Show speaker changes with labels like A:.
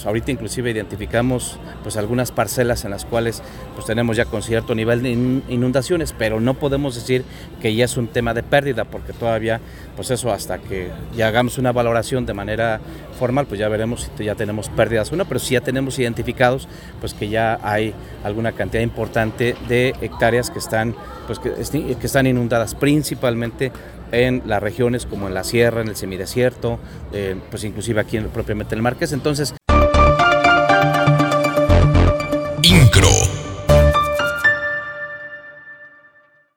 A: pues ahorita inclusive identificamos pues algunas parcelas en las cuales pues tenemos ya con cierto nivel de inundaciones, pero no podemos decir que ya es un tema de pérdida, porque todavía pues eso, hasta que ya hagamos una valoración de manera formal, pues ya veremos si ya tenemos pérdidas o no, pero sí ya tenemos identificados pues que ya hay alguna cantidad importante de hectáreas que están pues que están inundadas, principalmente en las regiones como en la sierra, en el semidesierto, pues inclusive aquí propiamente en el Marqués. Entonces